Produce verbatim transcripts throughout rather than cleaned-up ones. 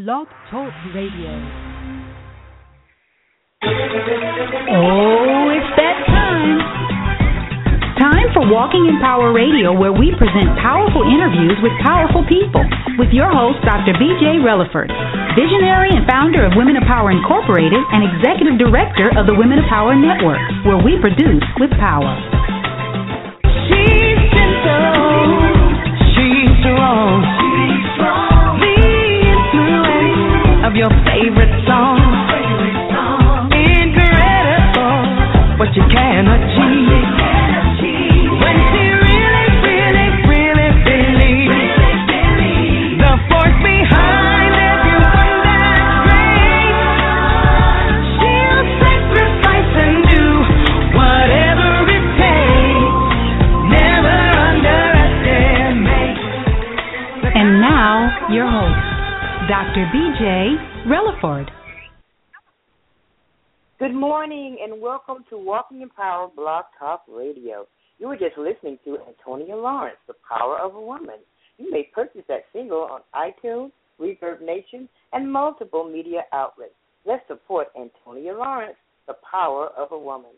Blog Talk Radio. Oh, it's that time. Time for Walking in Power Radio, where we present powerful interviews with powerful people. With your host, Doctor B J Relaford, visionary and founder of Women of Power Incorporated and executive director of the Women of Power Network, where we produce with power. She's gentle. She's strong. She's strong. The influence of your favorite song. Favorite song. Incredible what you can achieve. What you can achieve. When she really, really, really believes. Really believes. The force behind every wonder great. She'll sacrifice and do whatever it takes. Never underestimate. And now, your host, Doctor B J Relaford. Good morning and welcome to Walking in Power Blog Talk Radio. You were just listening to Antonia Lawrence, The Power of a Woman. You may purchase that single on iTunes, Reverb Nation, and multiple media outlets. Let's support Antonia Lawrence, The Power of a Woman.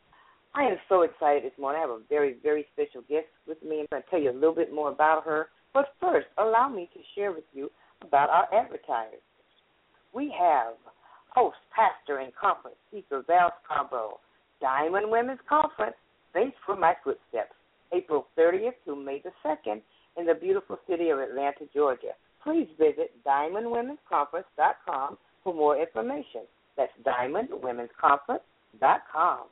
I am so excited this morning. I have a very, very special guest with me. I'm going to tell you a little bit more about her. But first, allow me to share with you about our advertisers. We have host, pastor, and conference speaker Val Scarborough, Diamond Women's Conference, Thanks for My Footsteps, April thirtieth through May the second in the beautiful city of Atlanta, Georgia. Please visit diamond women's conference dot com for more information. That's diamond women's conference dot com.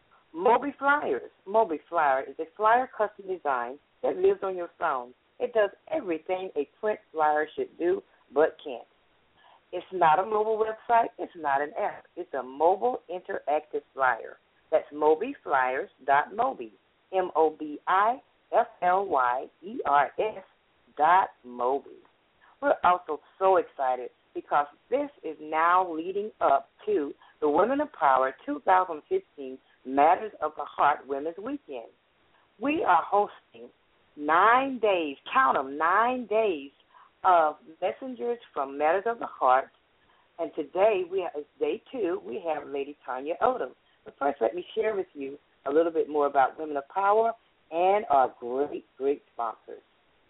Moby Flyers. Moby Flyer is a flyer custom design that lives on your phone. It does everything a print flyer should do, but can't. It's not a mobile website. It's not an app. It's a mobile interactive flyer. That's moby flyers dot moby, M O B I F L Y E R S dot moby. We're also so excited because this is now leading up to the Women of Power two thousand fifteen Matters of the Heart Women's Weekend. We are hosting nine days, count them, nine days of messengers from Matters of the Heart, and today we have, it's day two, we have Lady Tanya Odom. But first, let me share with you a little bit more about Women of Power and our great, great sponsors.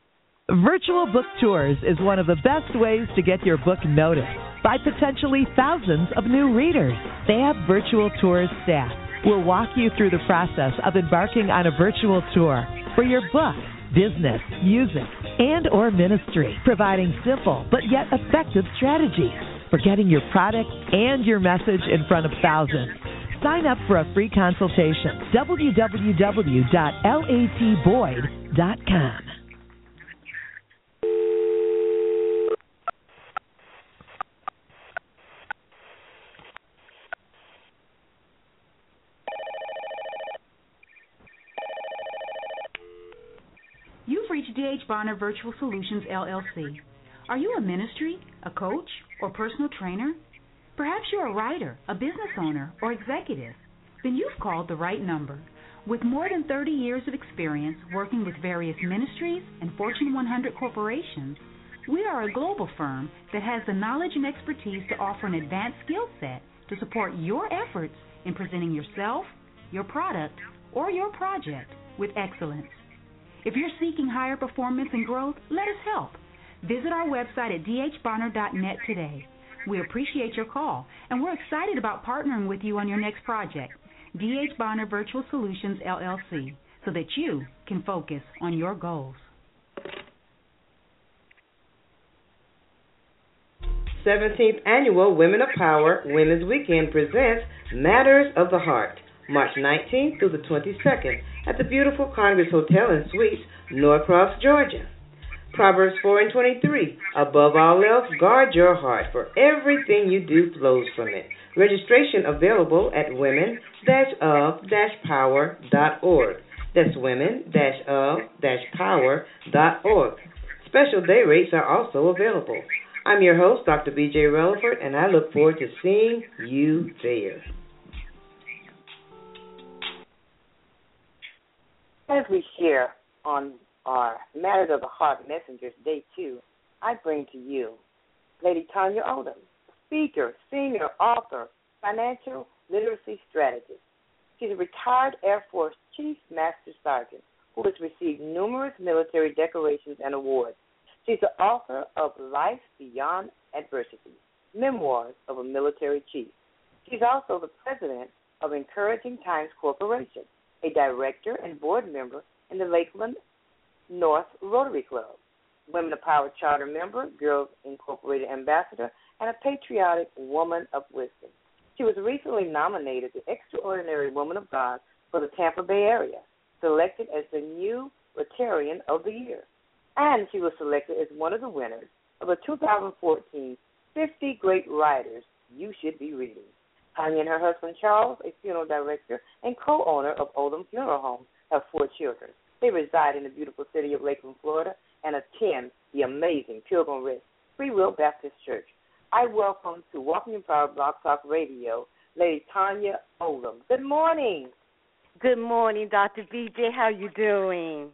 Virtual book tours is one of the best ways to get your book noticed by potentially thousands of new readers. They have virtual tours staff. We'll walk you through the process of embarking on a virtual tour for your book, business, music, and or ministry, providing simple but yet effective strategies for getting your product and your message in front of thousands. Sign up for a free consultation. w w w dot lat boyd dot com. You've reached D H. Bonner Virtual Solutions, L L C. Are you a ministry, a coach, or personal trainer? Perhaps you're a writer, a business owner, or executive. Then you've called the right number. With more than thirty years of experience working with various ministries and Fortune one hundred corporations, we are a global firm that has the knowledge and expertise to offer an advanced skill set to support your efforts in presenting yourself, your product, or your project with excellence. If you're seeking higher performance and growth, let us help. Visit our website at d h bonner dot net today. We appreciate your call, and we're excited about partnering with you on your next project. D H. Bonner Virtual Solutions, L L C, so that you can focus on your goals. seventeenth Annual Women of Power Women's Weekend presents Matters of the Heart, March nineteenth through the twenty-second at the beautiful Congress Hotel and Suites, Norcross, Georgia. Proverbs four and twenty-three, above all else, guard your heart, for everything you do flows from it. Registration available at women of power dot org. That's women of power dot org. Special day rates are also available. I'm your host, Doctor B J Relaford, and I look forward to seeing you there. As we share on our Matters of the Heart Messengers Day two, I bring to you Lady Tanya Odom, speaker, singer, author, financial literacy strategist. She's a retired Air Force Chief Master Sergeant who has received numerous military decorations and awards. She's the author of Life Beyond Adversity, Memoirs of a Military Chief. She's also the president of Encouraging Times Corporation, a director and board member in the Lakeland North Rotary Club, Women of Power Charter member, Girls Incorporated ambassador, and a patriotic woman of wisdom. She was recently nominated the Extraordinary Woman of God for the Tampa Bay area, selected as the new Rotarian of the Year. And she was selected as one of the winners of the two thousand fourteen fifty Great Writers You Should Be Reading. Tanya and her husband, Charles, a funeral director and co-owner of Odom Funeral Home, have four children. They reside in the beautiful city of Lakeland, Florida, and attend the amazing Pilgrim Rest Free Will Baptist Church. I welcome to Walking in Power Blog Talk Radio, Lady Tanya Odom. Good morning. Good morning, Doctor B J. How are you doing?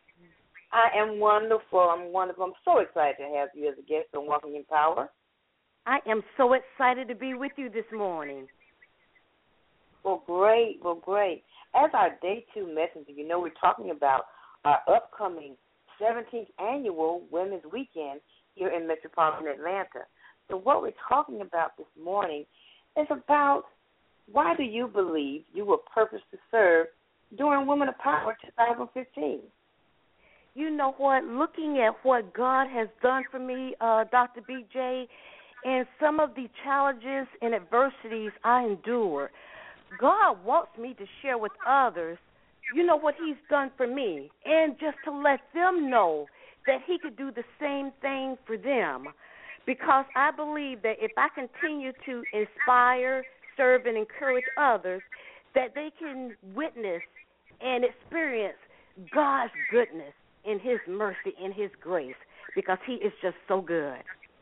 I am wonderful. I'm wonderful. I'm so excited to have you as a guest on Walking in Power. I am so excited to be with you this morning. Well, great. Well, great. As our day two messenger, you know we're talking about our upcoming seventeenth annual Women's Weekend here in metropolitan Atlanta. So what we're talking about this morning is about why do you believe you were purposed to serve during Women of Power twenty fifteen? You know what? Looking at what God has done for me, uh, Doctor B J, and some of the challenges and adversities I endured, God wants me to share with others, you know, what he's done for me, and just to let them know that he could do the same thing for them. Because I believe that if I continue to inspire, serve, and encourage others, that they can witness and experience God's goodness and his mercy and his grace, because he is just so good.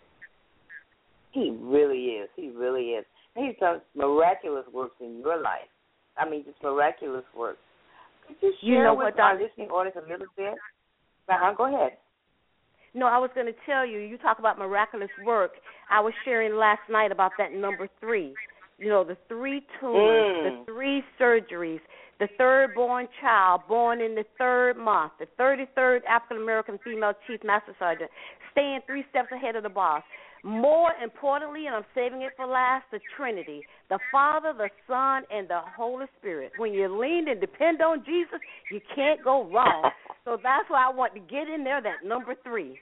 He really is. He really is. He's done miraculous works in your life. I mean, just miraculous works. Could you share you know with what, our Doctor listening audience a little bit? Uh-huh, go ahead. No, I was going to tell you, you talk about miraculous work. I was sharing last night about that number three. You know, the three tumors, mm. the three surgeries, the third born child born in the third month, the thirty-third African-American female chief master sergeant, staying three steps ahead of the boss. More importantly, and I'm saving it for last, the Trinity, the Father, the Son, and the Holy Spirit. When you lean and depend on Jesus, you can't go wrong. So that's why I want to get in there, that number three.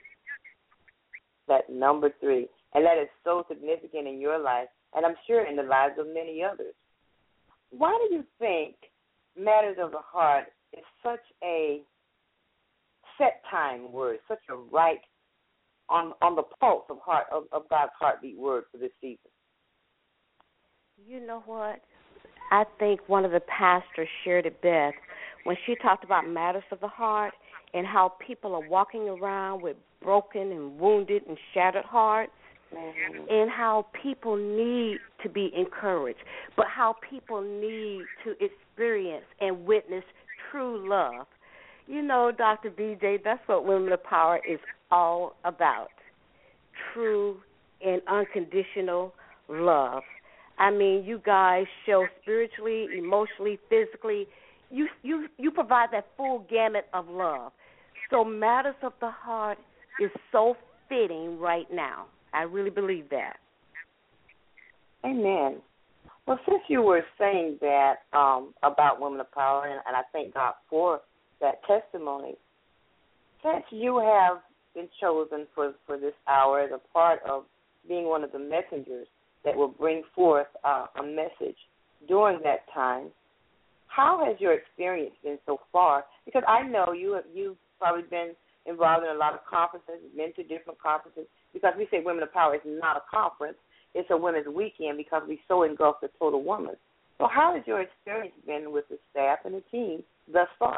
That number three. And that is so significant in your life, and I'm sure in the lives of many others. Why do you think Matters of the Heart is such a set time word, such a right on on the pulse of heart of, of God's heartbeat word for this season? You know what? I think one of the pastors shared it best when she talked about matters of the heart and how people are walking around with broken and wounded and shattered hearts, mm-hmm. and how people need to be encouraged, but how people need to experience and witness true love. You know, Doctor B J, that's what Women of Power is all about, true and unconditional love. I mean, you guys show spiritually, emotionally, physically. You you you provide that full gamut of love. So Matters of the Heart is so fitting right now. I really believe that. Amen. Well, since you were saying that um, about Women of Power, and, and I thank God for that testimony, since you have been chosen for, for this hour as a part of being one of the messengers that will bring forth uh, a message during that time, how has your experience been so far? Because I know you have, you've probably been involved in a lot of conferences, been to different conferences, because we say Women of Power is not a conference, it's a women's weekend because we so engulf the total woman. So how has your experience been with the staff and the team thus far?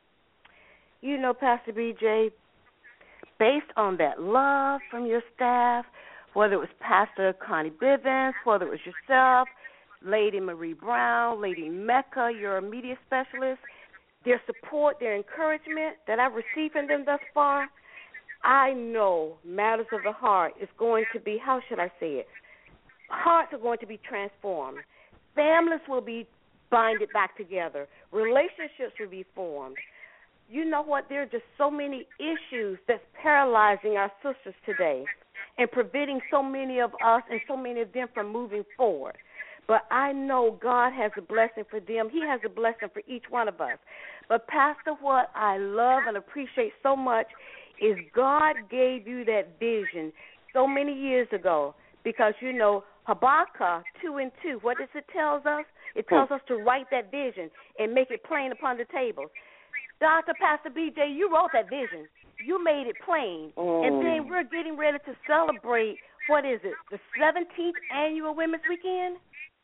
You know, Pastor B J, based on that love from your staff, whether it was Pastor Connie Bivens, whether it was yourself, Lady Marie Brown, Lady Mecca, your media specialist, their support, their encouragement that I've received from them thus far, I know matters of the heart is going to be, how should I say it? Hearts are going to be transformed. Families will be binded back together. Relationships will be formed. You know what? There are just so many issues that's paralyzing our sisters today and preventing so many of us and so many of them from moving forward. But I know God has a blessing for them. He has a blessing for each one of us. But, Pastor, what I love and appreciate so much is God gave you that vision so many years ago because, you know, Habakkuk two and two, what does it tell us? It tells us to write that vision and make it plain upon the tables. Doctor Pastor B J, you wrote that vision. You made it plain. Mm. And then we're getting ready to celebrate, what is it, the seventeenth Annual Women's Weekend?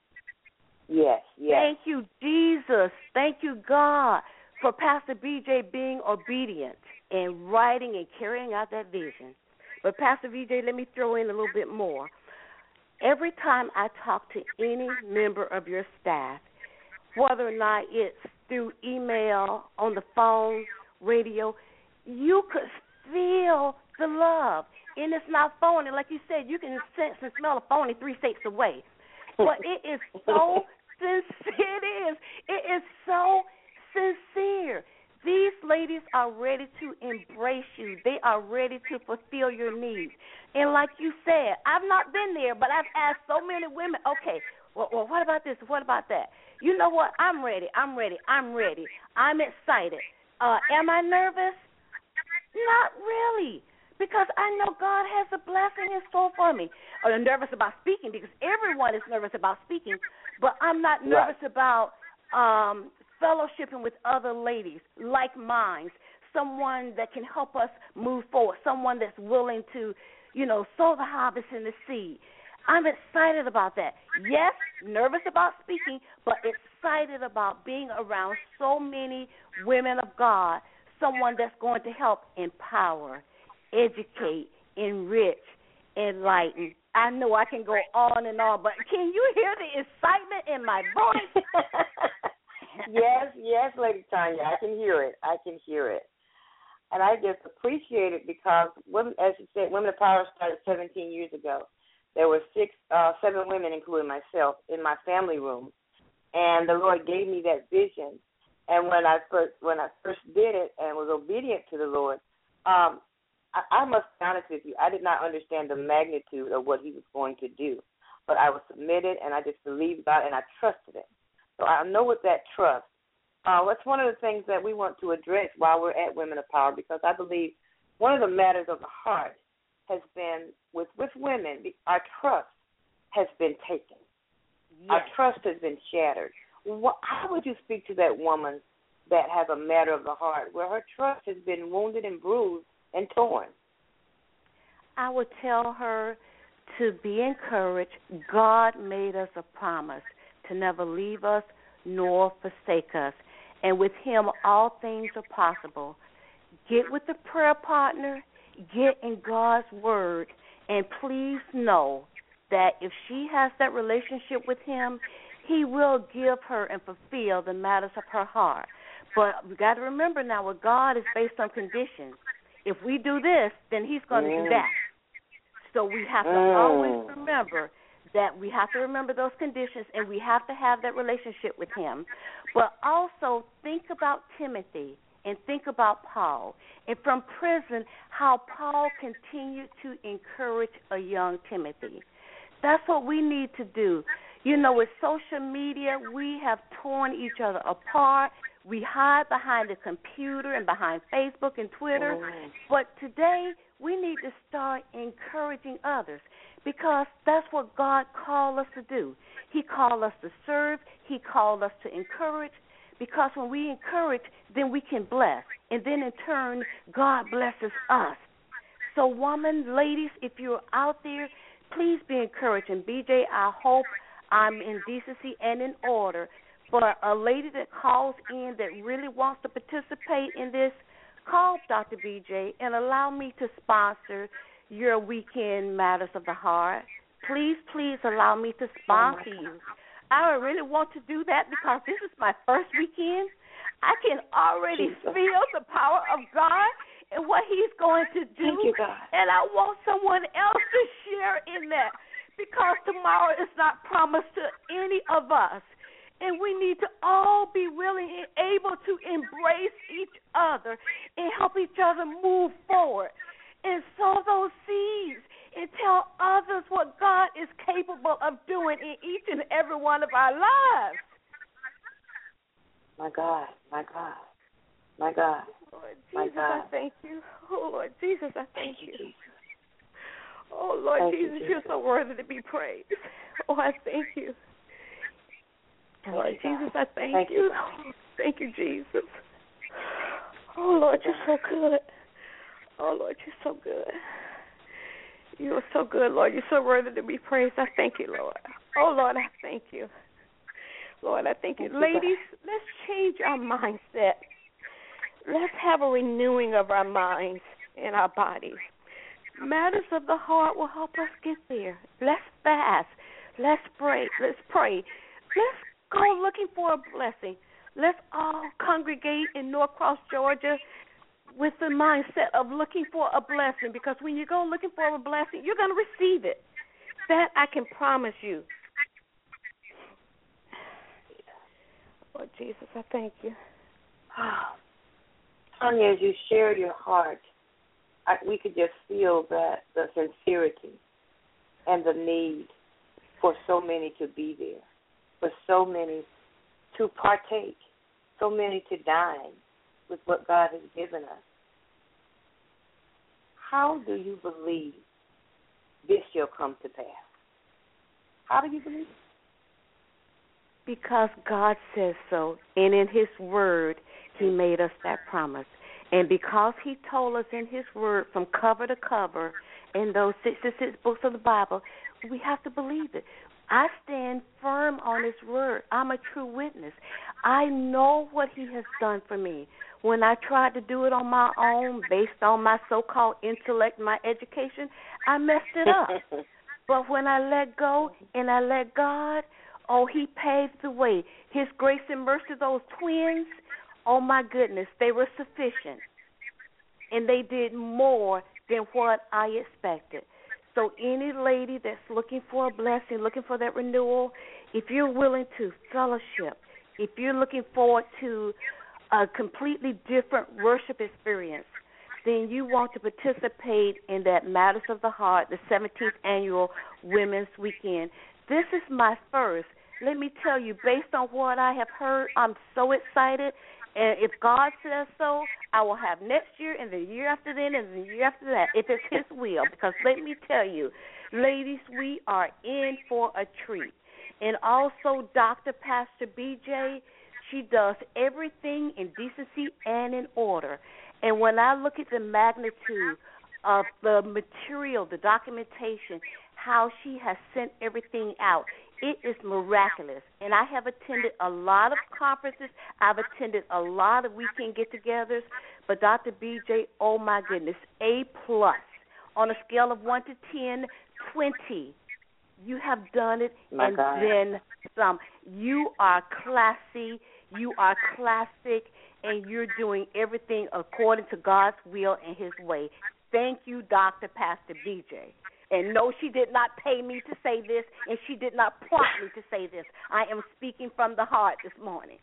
Yes, yes. Thank you, Jesus. Thank you, God, for Pastor B J being obedient and writing and carrying out that vision. But, Pastor B J, let me throw in a little bit more. Every time I talk to any member of your staff, whether or not it's through email, on the phone, radio, you could feel the love. And it's not phony. Like you said, you can sense and smell a phony three states away. But it is so sincere. It is. It is so sincere. These ladies are ready to embrace you. They are ready to fulfill your needs. And like you said, I've not been there, but I've asked so many women, okay, well, well what about this? What about that? You know what? I'm ready. I'm ready. I'm ready. I'm excited. Uh, am I nervous? Not really, because I know God has a blessing in store for me. I'm nervous about speaking because everyone is nervous about speaking, but I'm not nervous right. about um, fellowshipping with other ladies like minds, someone that can help us move forward, someone that's willing to, you know, sow the harvest in the seed. I'm excited about that. Yes, nervous about speaking, but excited about being around so many women of God, someone that's going to help empower, educate, enrich, enlighten. I know I can go on and on, but can you hear the excitement in my voice? Yes, yes, Lady Tanya, I can hear it. I can hear it. And I just appreciate it because, women, as you said, Women of Power started seventeen years ago. There were six, uh, seven women, including myself, in my family room, and the Lord gave me that vision. And when I first when I first did it and was obedient to the Lord, um, I, I must be honest with you, I did not understand the magnitude of what He was going to do, but I was submitted and I just believed God and I trusted Him. So I know with that trust, uh, that's one of the things that we want to address while we're at Women of Power, because I believe one of the matters of the heart has been with, with women, our trust has been taken. Yes. Our trust has been shattered. What, how would you speak to that woman that has a matter of the heart where her trust has been wounded and bruised and torn? I would tell her to be encouraged. God made us a promise to never leave us nor forsake us. And with Him, all things are possible. Get with the prayer partner. Get in God's Word. And please know that if she has that relationship with Him, He will give her and fulfill the matters of her heart. But we got to remember now, with God is based on conditions. If we do this, then He's going to mm. do that. So we have to mm. always remember that we have to remember those conditions, and we have to have that relationship with Him. But also think about Timothy and think about Paul. And from prison, how Paul continued to encourage a young Timothy. That's what we need to do. You know, with social media, we have torn each other apart. We hide behind the computer and behind Facebook and Twitter. Mm. But today, we need to start encouraging others, because that's what God called us to do. He called us to serve. He called us to encourage, because when we encourage, then we can bless. And then in turn, God blesses us. So woman, ladies, if you're out there, please be encouraged. And B J, I hope I'm in decency and in order. For a lady that calls in that really wants to participate in this, call Doctor B J and allow me to sponsor your weekend Matters of the Heart. Please, please allow me to sponsor oh you. I really want to do that because this is my first weekend. I can already Jesus. feel the power of God, and what he's going to do. Thank you, God. And I want someone else to share in that, because tomorrow is not promised to any of us. And we need to all be willing and able to embrace each other and help each other move forward and sow those seeds and tell others what God is capable of doing in each and every one of our lives. My God, my God, my God, Lord Jesus, my God. I thank you. Oh, Lord Jesus, I thank, thank you. Jesus. Oh, Lord thank Jesus, you, Jesus, you're so worthy to be praised. Oh, I thank you. Thank Lord you, Jesus, I thank, thank you. you. Thank you, Jesus. Oh, Lord, you're so good. Oh, Lord, you're so good. You are so good, Lord. You're so worthy to be praised. I thank you, Lord. Oh, Lord, I thank you. Lord, I thank you. Thank you, Ladies, let's change our mindset. Let's have a renewing of our minds and our bodies. Matters of the heart will help us get there. Let's fast. Let's pray. Let's pray. Let's go looking for a blessing. Let's all congregate in Norcross, Georgia, with the mindset of looking for a blessing, because when you go looking for a blessing, you're going to receive it. That I can promise you. Lord Jesus, I thank you. Sonia, as you shared your heart, I, we could just feel that the sincerity and the need for so many to be there, for so many to partake, so many to dine with what God has given us. How do you believe this shall come to pass? How do you believe it? Because God says so, and in His Word, He made us that promise. And because He told us in His Word from cover to cover in those sixty-six books of the Bible, we have to believe it. I stand firm on His Word. I'm a true witness. I know what He has done for me. When I tried to do it on my own, based on my so-called intellect, my education, I messed it up. But when I let go and I let God, oh, He paved the way. His grace and mercy, those twins, oh, my goodness, they were sufficient. And they did more than what I expected. So any lady that's looking for a blessing, looking for that renewal, if you're willing to fellowship, if you're looking forward to a completely different worship experience, then you want to participate in that Matters of the Heart, the seventeenth Annual Women's Weekend. This is my first. Let me tell you, based on what I have heard, I'm so excited. And if God says so, I will have next year and the year after then and the year after that, if it's His will. Because let me tell you, ladies, we are in for a treat. And also, Doctor Pastor B J, she does everything in decency and in order. And when I look at the magnitude of the material, the documentation, how she has sent everything out, it is miraculous. And I have attended a lot of conferences. I've attended a lot of weekend get-togethers. But Doctor B J, oh, my goodness, A plus. On a scale of one to ten, twenty. You have done it, my and God. then some. You are classy. You are classic. And you're doing everything according to God's will and His way. Thank you, Doctor Pastor B J. And no, she did not pay me to say this, and she did not prompt me to say this. I am speaking from the heart this morning.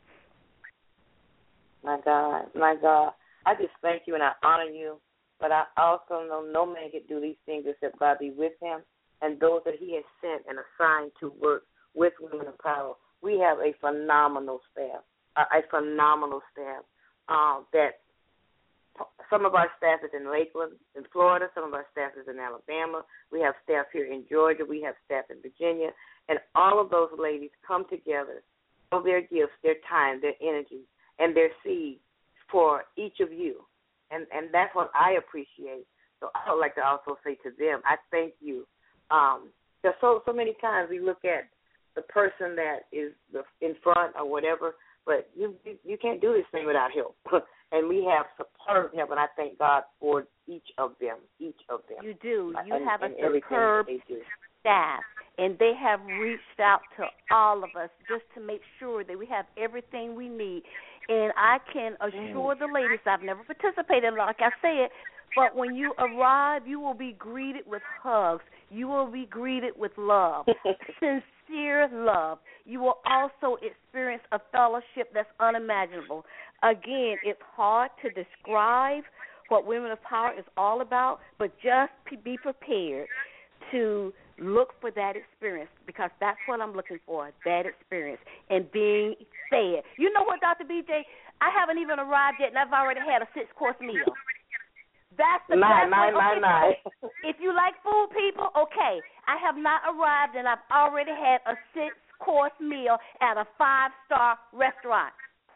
My God, my God. I just thank you and I honor you, but I also know no man can do these things except God be with him and those that He has sent and assigned to work with Women of Power. We have a phenomenal staff, a, a phenomenal staff um, that some of our staff is in Lakeland, in Florida. Some of our staff is in Alabama. We have staff here in Georgia. We have staff in Virginia. And all of those ladies come together, show their gifts, their time, their energy, and their seed for each of you. And and that's what I appreciate. So I would like to also say to them, I thank you. Um, because so, so many times we look at the person that is the, in front or whatever, but you, you you can't do this thing without help. And we have superb help, and I thank God for each of them, each of them. You do. You and, have and a superb staff, and they have reached out to all of us just to make sure that we have everything we need. And I can assure the ladies, I've never participated, like I said, but when you arrive, you will be greeted with hugs. You will be greeted with love, sincere love. You will also experience a fellowship that's unimaginable. Again, it's hard to describe what Women of Power is all about, but just be prepared to look for that experience, because that's what I'm looking for, that experience, and being fed. You know what, Doctor B J? I haven't even arrived yet, and I've already had a six-course meal. That's the my, best my, way. my, Okay, my. if you like food, people, okay. I have not arrived, and I've already had a six-course meal at a five-star restaurant.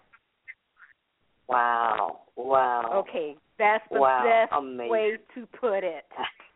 Wow, wow. Okay, that's the wow. best Amazing. way to put it.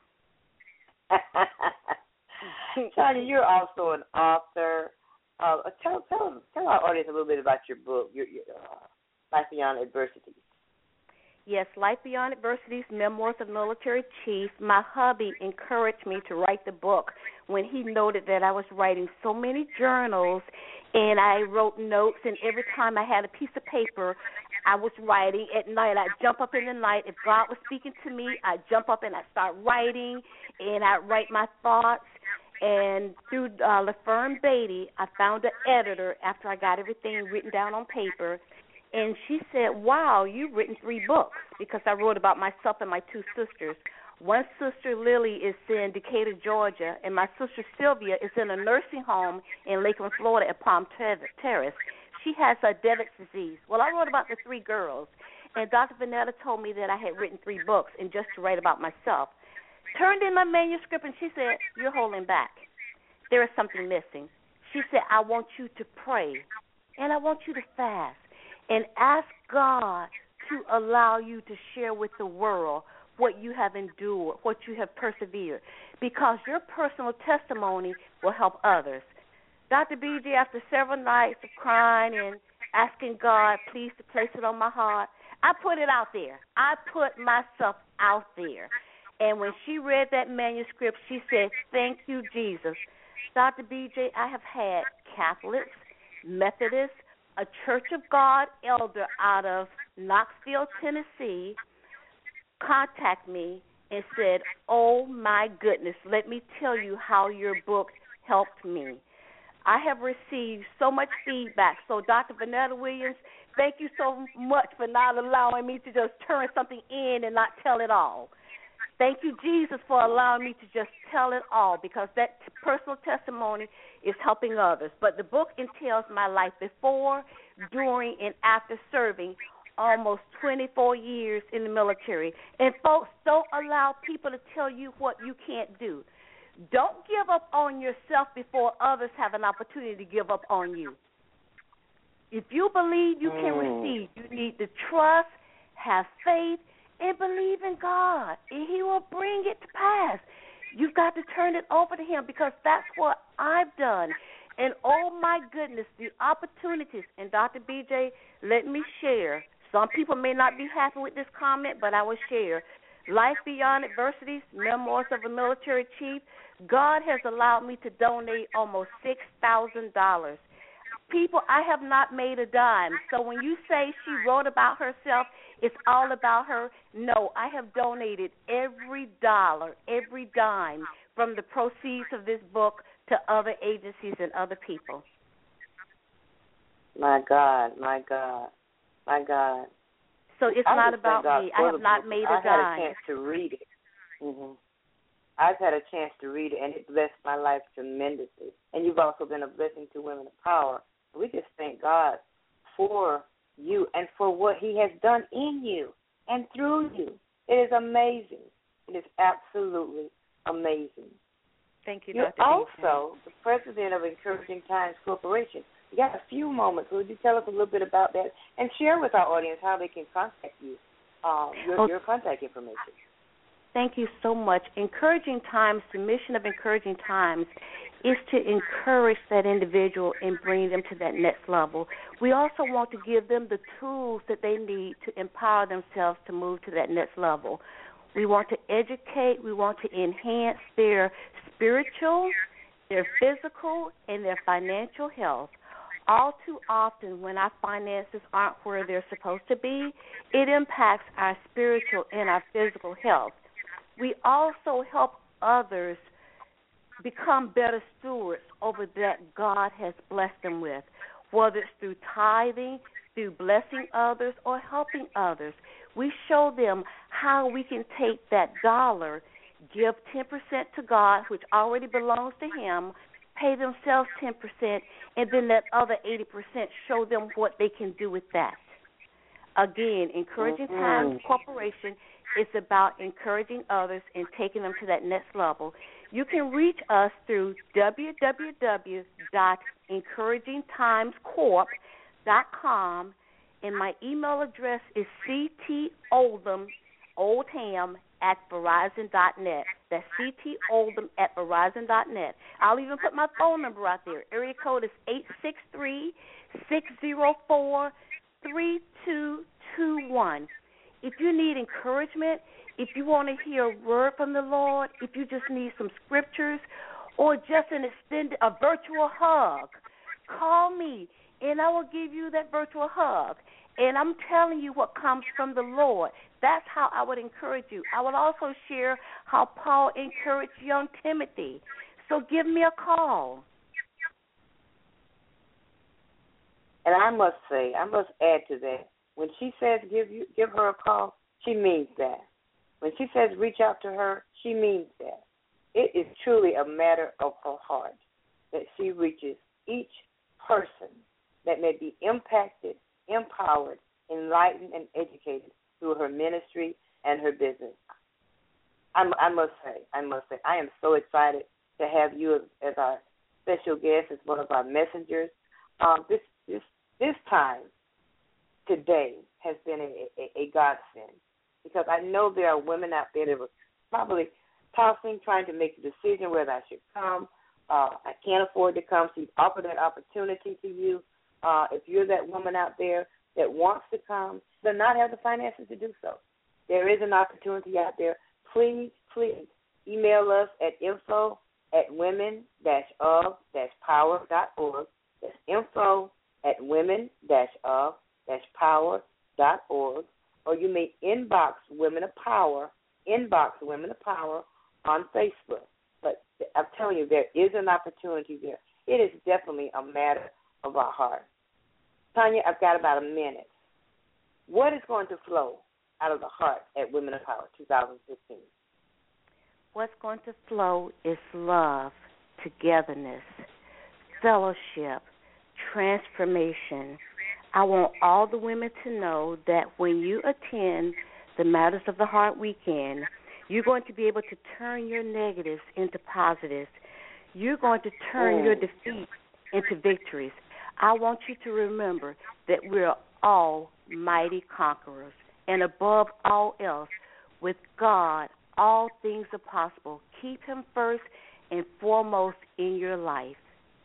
Tanya, you're also an author. Uh, tell, tell, tell our audience a little bit about your book, your, your uh, Life Beyond Adversity. Yes, Life Beyond Adversity's Memoirs of Military Chief. My hubby encouraged me to write the book when he noted that I was writing so many journals, and I wrote notes, and every time I had a piece of paper, I was writing at night. I'd jump up in the night. If God was speaking to me, I'd jump up and I'd start writing, and I'd write my thoughts. And through uh, LaFern Beatty, I found an editor after I got everything written down on paper, and she said, wow, you've written three books, because I wrote about myself and my two sisters. One sister, Lily, is in Decatur, Georgia, and my sister, Sylvia, is in a nursing home in Lakeland, Florida at Palm Terrace. She has a Devitt's disease. Well, I wrote about the three girls, and Doctor Vanetta told me that I had written three books and just to write about myself. Turned in my manuscript, and she said, you're holding back. There is something missing. She said, I want you to pray, and I want you to fast, and ask God to allow you to share with the world what you have endured, what you have persevered, because your personal testimony will help others. Doctor B J, after several nights of crying and asking God, please, to place it on my heart, I put it out there. I put myself out there. And when she read that manuscript, she said, thank you, Jesus. Doctor B J, I have had Catholics, Methodists, a Church of God elder out of Knoxville, Tennessee, contact me and said, oh, my goodness, let me tell you how your book helped me. I have received so much feedback. So, Doctor Vanetta Williams, thank you so much for not allowing me to just turn something in and not tell it all. Thank you, Jesus, for allowing me to just tell it all, because that t- personal testimony is helping others. But the book entails my life before, during, and after serving almost twenty-four years in the military. And, folks, don't allow people to tell you what you can't do. Don't give up on yourself before others have an opportunity to give up on you. If you believe you can receive, you need to trust, have faith, and believe in God, and He will bring it to pass. You've got to turn it over to Him, because that's what I've done. And, oh, my goodness, the opportunities. And, Doctor B J, let me share. Some people may not be happy with this comment, but I will share. Life Beyond Adversities, Memoirs of a Military Chief, God has allowed me to donate almost six thousand dollars. People, I have not made a dime. So when you say she wrote about herself, it's all about her. No, I have donated every dollar, every dime from the proceeds of this book to other agencies and other people. My God, my God, my God. So it's I not about me. I have not made a I've dime. I've had a chance to read it. Mm-hmm. I've had a chance to read it, and it blessed my life tremendously. And you've also been a blessing to Women of Power. We just thank God for you and for what He has done in you and through you. It is amazing. It is absolutely amazing. Thank you, You're Doctor also the president of Encouraging Times Corporation. You got a few moments. Would you tell us a little bit about that and share with our audience how they can contact you, um, your, oh, your contact information? Thank you so much. Encouraging Times, the mission of Encouraging Times is to encourage that individual and bring them to that next level. We also want to give them the tools that they need to empower themselves to move to that next level. We want to educate. We want to enhance their spiritual, their physical, and their financial health. all too often when our finances aren't where they're supposed to be, it impacts our spiritual and our physical health. We also help others become better stewards over that God has blessed them with, whether it's through tithing, through blessing others, or helping others. We show them how we can take that dollar, give ten percent to God, which already belongs to Him, pay themselves ten percent, and then that other eighty percent, show them what they can do with that. Again, Encouraging Mm-hmm. Times Corporation is about encouraging others and taking them to that next level. You can reach us through w w w dot encouraging times corp dot com, and my email address is c t oldham, oldham, at verizon dot net. That's c t oldham at verizon dot net. I'll even put my phone number out there. Area code is eight six three, six zero four, three two two one. If you need encouragement, if you want to hear a word from the Lord, if you just need some scriptures, or just an extended, a virtual hug, call me, and I will give you that virtual hug. And I'm telling you what comes from the Lord. That's how I would encourage you. I would also share how Paul encouraged young Timothy. So give me a call. And I must say, I must add to that, when she says give you give her a call, she means that. When she says reach out to her, she means that. It is truly a matter of her heart that she reaches each person that may be impacted, empowered, enlightened, and educated through her ministry and her business. I'm, I must say, I must say, I am so excited to have you as, as our special guest, as one of our messengers. Um, this this this time today has been a, a, a godsend, because I know there are women out there that were probably tossing, trying to make a decision whether I should come. Uh, I can't afford to come, so you offer that opportunity to you. Uh, if you're that woman out there that wants to come, but not have the finances to do so, there is an opportunity out there. Please, please email us at info at women dash of dash power dot org. That's info at women dash of dash power dot org. Or you may inbox Women of Power, inbox Women of Power on Facebook. But I'm telling you, there is an opportunity there. It is definitely a matter of our heart. Tanya, I've got about a minute. What is going to flow out of the heart at Women of Power twenty fifteen? What's going to flow is love, togetherness, fellowship, transformation. I want all the women to know that when you attend the Matters of the Heart weekend, you're going to be able to turn your negatives into positives. You're going to turn mm. your defeats into victories. I want you to remember that we're all mighty conquerors. And above all else, with God, all things are possible. Keep Him first and foremost in your life.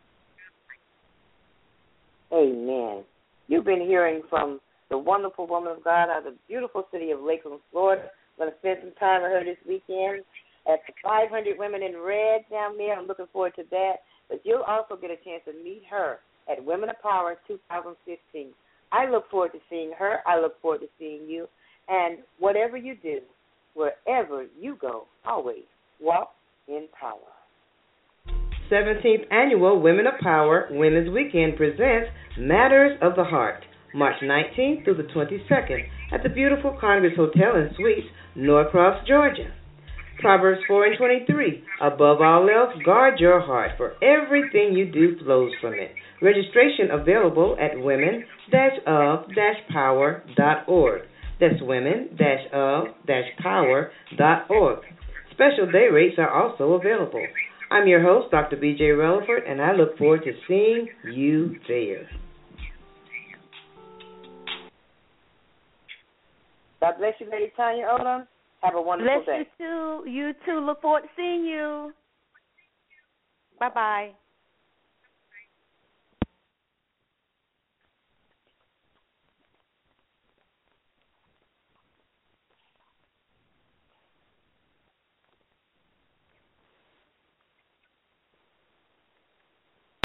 Amen. You've been hearing from the wonderful woman of God out of the beautiful city of Lakeland, Florida. I'm going to spend some time with her this weekend at the five hundred Women in Red down there. I'm looking forward to that. But you'll also get a chance to meet her at Women of Power twenty fifteen. I look forward to seeing her. I look forward to seeing you. And whatever you do, wherever you go, always walk in power. seventeenth Annual Women of Power Women's Weekend presents Matters of the Heart, March nineteenth through the twenty-second at the beautiful Congress Hotel and Suites, Norcross, Georgia. Proverbs four and twenty-three, above all else, guard your heart, for everything you do flows from it. Registration available at women dash of dash power dot org. That's women dash of dash power dot org. Special day rates are also available. I'm your host, Doctor B J Relaford, and I look forward to seeing you there. God bless you, Lady Tanya Odom. Have a wonderful Bless day. you too. You too. Look forward to seeing you. Bye-bye.